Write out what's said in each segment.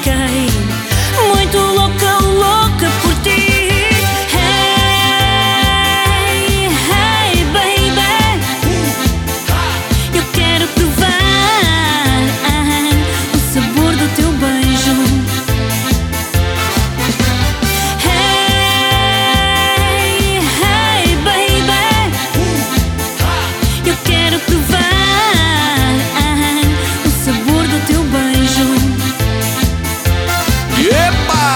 fiquei muito louca, louca por ti. Hey, hey baby, eu quero provar o sabor do teu beijo. Hey, hey baby, eu quero provar o sabor do teu beijo. Epa!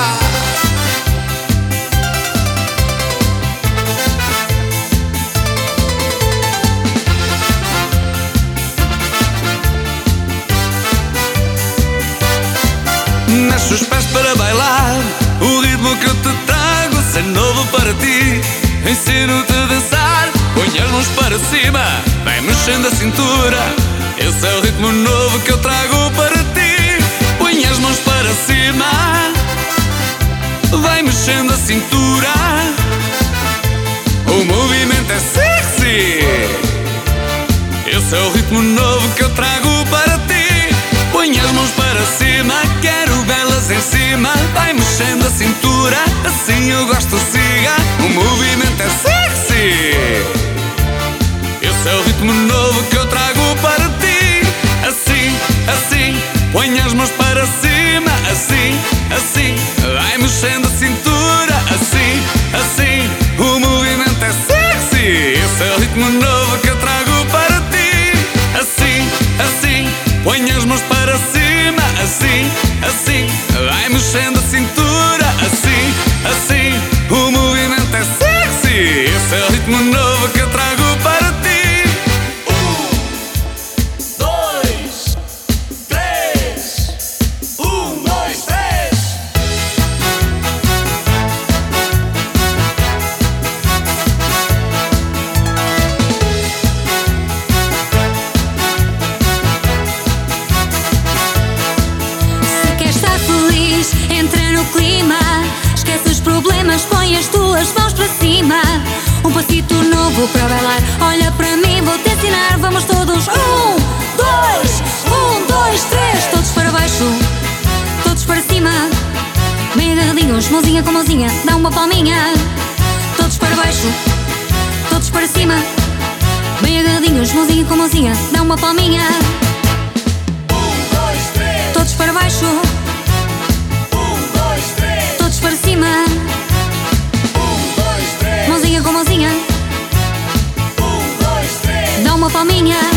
Mexe os pés para bailar o ritmo que eu te trago, ser novo para ti. Ensino-te a dançar, põe as mãos para cima, vai mexendo a cintura. Esse é o ritmo novo que eu trago para ti. Põe as mãos para cima, vai mexendo a cintura. O movimento é sexy. Esse é o ritmo novo que eu trago para ti. Põe as mãos para cima, quero vê-las em cima. Vai mexendo a cintura, assim eu gosto, siga. O movimento é sexy. Esse é o ritmo novo que eu trago para ti. Assim, assim, põe as mãos para cima. Assim, assim, vai mexendo a cintura. Assim, assim, o movimento é sexy. Esse é o ritmo novo que eu trago para ti. Assim, assim, põe as mãos para cima. Assim, assim, vai mexendo a cintura. Assim, assim, o movimento é sexy. Esse é o ritmo novo que eu trago para ti. 1, 2, 3. 1, 2, 3. Se quer estar feliz, entra no clima. Esquece os problemas, põe as tuas mãos para cima. Um passito novo para bailar. Olha para mim, vou te ensinar. Vamos todos. 1, 2, 1, 2, 3. Todos para baixo, todos para cima. Bem agarradinhos, mãozinha com mãozinha, dá uma palminha. Todos para baixo, todos para cima. Bem agarradinhos, mãozinha com mãozinha, dá uma palminha. 1, 2, 3. Todos para baixo, 1, 2, 3. todos para cima. 1, 2, 3. Mãozinha com mãozinha, 1, 2, 3. dá uma palminha.